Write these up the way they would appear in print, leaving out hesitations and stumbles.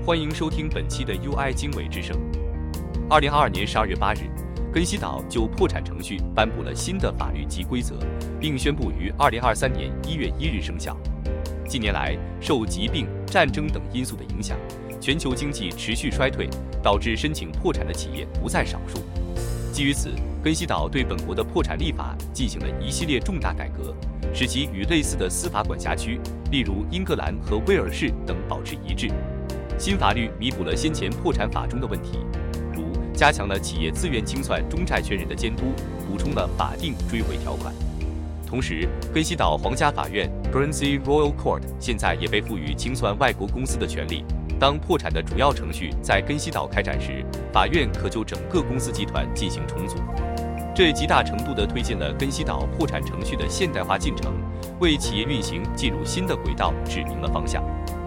欢迎收听本期的 UI 经纬之声。2022年12月8日，根西岛就破产程序颁布了新的法律及规则，并宣布于2023年1月1日生效。近年来，受疾病、战争等因素的影响，全球经济持续衰退，导致申请破产的企业不在少数。基于此，根西岛对本国的破产立法进行了一系列重大改革，使其与类似的司法管辖区，例如英格兰和威尔士等保持一致。新法律弥补了先前破产法中的问题，如加强了企业自愿清算中债权人的监督，补充了法定追回条款。同时，根西岛皇家法院 Guernsey Royal Court 现在也被赋予清算外国公司的权利。当破产的主要程序在根西岛开展时，法院可就整个公司集团进行重组。这极大程度地推进了根西岛破产程序的现代化进程，为企业运行进入新的轨道指明了方向。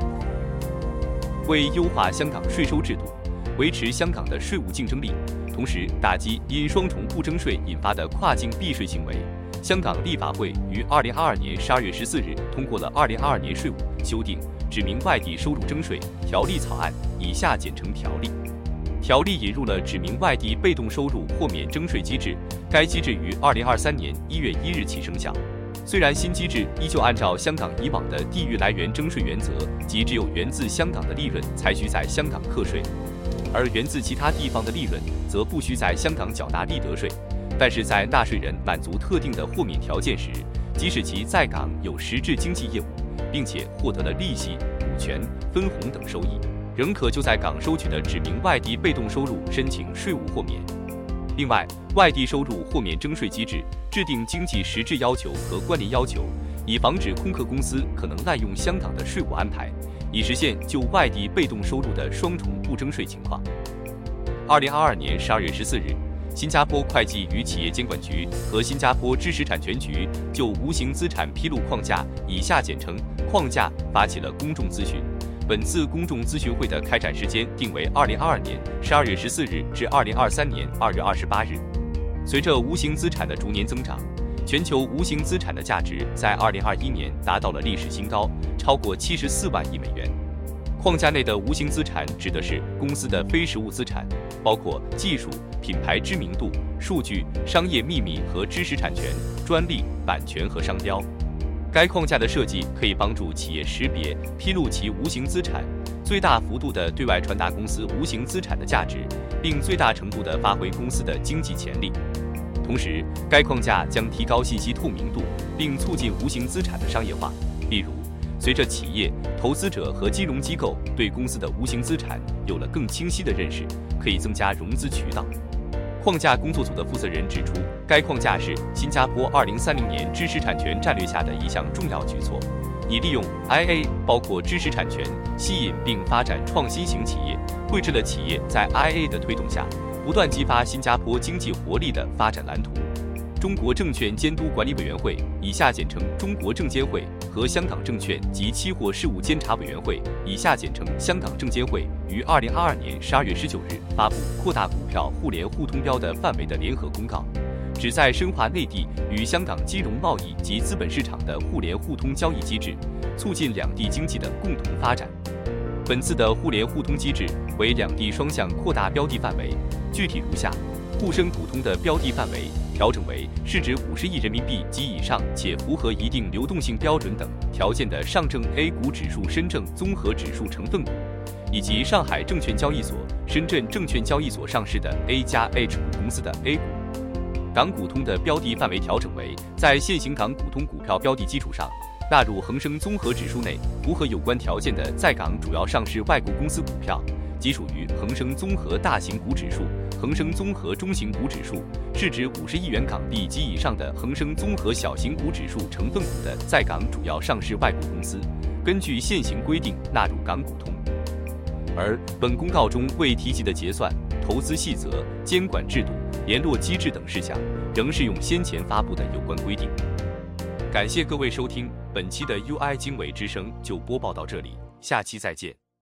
为优化香港税收制度，维持香港的税务竞争力，同时打击因双重不征税引发的跨境避税行为，香港立法会于2022年12月14日通过了2022年税务修订指明外地收入征税条例草案，以下简称条例。条例引入了指明外地被动收入豁免征税机制，该机制于2023年1月1日起生效。虽然新机制依旧按照香港以往的地域来源征税原则，即只有源自香港的利润才需在香港课税，而源自其他地方的利润则不需在香港缴纳利得税。但是在纳税人满足特定的豁免条件时，即使其在港有实质经济业务，并且获得了利息、股权、分红等收益，仍可就在港收取的指明外地被动收入申请税务豁免。另外，外地收入豁免征税机制制定经济实质要求和关联要求，以防止空壳公司可能滥用香港的税务安排，以实现就外地被动收入的双重不征税情况。2022年12月14日，新加坡会计与企业监管局和新加坡知识产权局就无形资产披露框架（以下简称框架）发起了公众咨询。本次公众咨询会的开展时间定为2022年12月14日至2023年2月28日。随着无形资产的逐年增长，全球无形资产的价值在2021年达到了历史新高，超过74万亿美元。框架内的无形资产指的是公司的非实物资产，包括技术、品牌知名度、数据、商业秘密和知识产权、专利、版权和商标。该框架的设计可以帮助企业识别、披露其无形资产，最大幅度地对外传达公司无形资产的价值，并最大程度地发挥公司的经济潜力。同时，该框架将提高信息透明度，并促进无形资产的商业化。例如，随着企业、投资者和金融机构对公司的无形资产有了更清晰的认识，可以增加融资渠道。框架工作组的负责人指出，该框架是新加坡2030年知识产权战略下的一项重要举措，以利用 IA 包括知识产权吸引并发展创新型企业，绘制了企业在 IA 的推动下不断激发新加坡经济活力的发展蓝图。中国证券监督管理委员会（以下简称中国证监会）和香港证券及期货事务监察委员会（以下简称香港证监会）于2022年12月19日发布扩大股票互联互通标的范围的联合公告，旨在深化内地与香港金融贸易及资本市场的互联互通交易机制，促进两地经济的共同发展。本次的互联互通机制为两地双向扩大标的范围，具体如下：沪深股通的标的范围调整为市值50亿人民币及以上且符合一定流动性标准等条件的上证 A 股指数深证综合指数成分股，以及上海证券交易所、深圳证券交易所上市的 A+H 股公司的 A 股。港股通的标的范围调整为在现行港股通股票标的基础上，纳入恒生综合指数内符合有关条件的在港主要上市外国公司股票，即属于恒生综合大型股指数、恒生综合中型股指数，市值50亿元港币及以上的恒生综合小型股指数成分股的在港主要上市外国公司，根据现行规定纳入港股通。而本公告中未提及的结算、投资细则、监管制度、联络机制等事项，仍适用先前发布的有关规定。感谢各位收听，本期的 UI 经纬之声就播报到这里，下期再见。